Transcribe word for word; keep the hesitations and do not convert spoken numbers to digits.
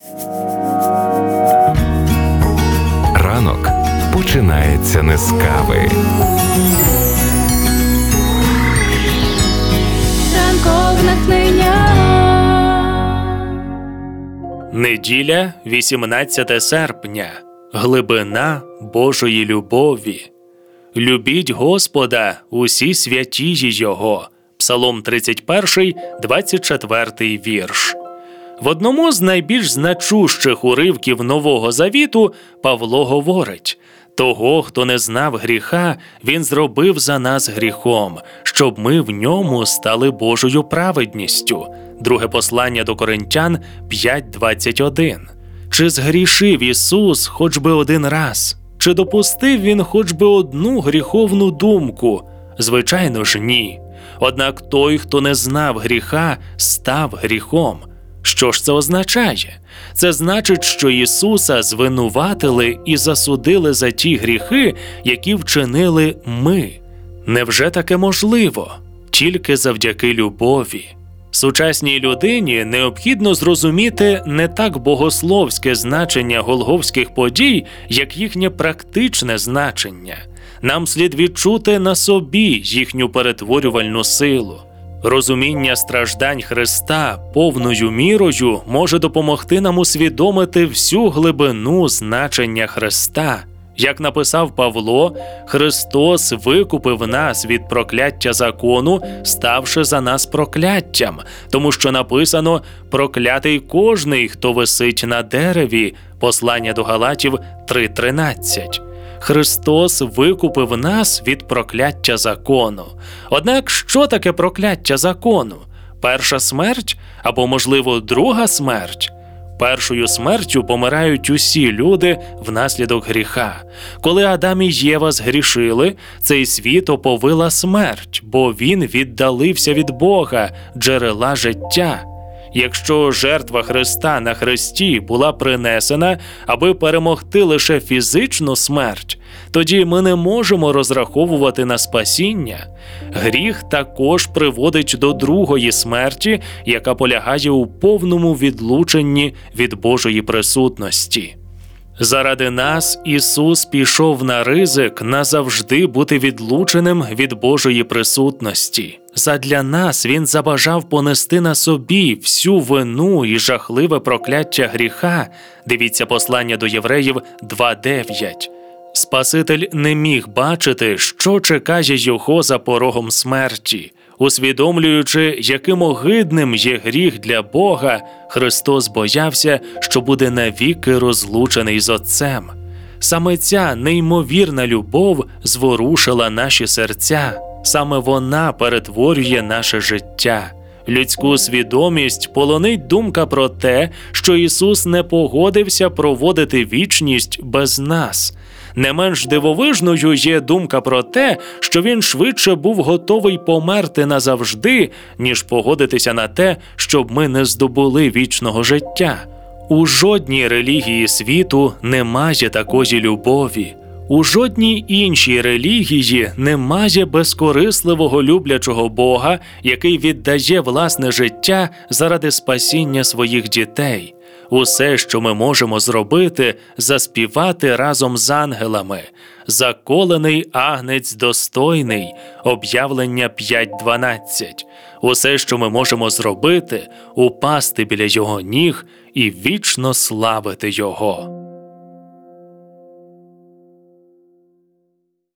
Ранок починається не з кави. Ранкове натхнення. Неділя, вісімнадцяте серпня. Глибина Божої любові. Любіть Господа, усі святії Його. Псалом тридцять перший, двадцять четвертий вірш. В одному з найбільш значущих уривків Нового Завіту Павло говорить: «Того, хто не знав гріха, Він зробив за нас гріхом, щоб ми в ньому стали Божою праведністю». Друге послання до Коринтян п'ять двадцять один. Чи згрішив Ісус хоч би один раз? Чи допустив Він хоч би одну гріховну думку? Звичайно ж, ні. Однак той, хто не знав гріха, став гріхом. Що ж це означає? Це значить, що Ісуса звинуватили і засудили за ті гріхи, які вчинили ми. Невже таке можливо? Тільки завдяки любові. Сучасній людині необхідно зрозуміти не так богословське значення голгофських подій, як їхнє практичне значення. Нам слід відчути на собі їхню перетворювальну силу. Розуміння страждань Христа повною мірою може допомогти нам усвідомити всю глибину значення Христа. Як написав Павло, Христос викупив нас від прокляття закону, ставши за нас прокляттям, тому що написано «Проклятий кожний, хто висить на дереві» Послання до Галатів три тринадцять. Христос викупив нас від прокляття закону. Однак, що таке прокляття закону? Перша смерть? Або, можливо, друга смерть? Першою смертю помирають усі люди внаслідок гріха. Коли Адам і Єва згрішили, цей світ оповила смерть, бо він віддалився від Бога, джерела життя. Якщо жертва Христа на хресті була принесена, аби перемогти лише фізичну смерть, тоді ми не можемо розраховувати на спасіння. Гріх також приводить до другої смерті, яка полягає у повному відлученні від Божої присутності. Заради нас Ісус пішов на ризик назавжди бути відлученим від Божої присутності. Задля нас Він забажав понести на собі всю вину і жахливе прокляття гріха. Дивіться послання до Євреїв два дев'ять. Спаситель не міг бачити, що чекає його за порогом смерті. Усвідомлюючи, яким огидним є гріх для Бога, Христос боявся, що буде навіки розлучений з Отцем. Саме ця неймовірна любов зворушила наші серця. Саме вона перетворює наше життя. Людську свідомість полонить думка про те, що Ісус не погодився проводити вічність без нас. Не менш дивовижною є думка про те, що Він швидше був готовий померти назавжди, ніж погодитися на те, щоб ми не здобули вічного життя. У жодній релігії світу немає такої любові. У жодній іншій релігії немає безкорисливого люблячого Бога, який віддає власне життя заради спасіння своїх дітей. Усе, що ми можемо зробити, заспівати разом з ангелами. «Заколений агнець достойний» Об'явлення п'ять дванадцять. Усе, що ми можемо зробити, упасти біля Його ніг і вічно славити Його.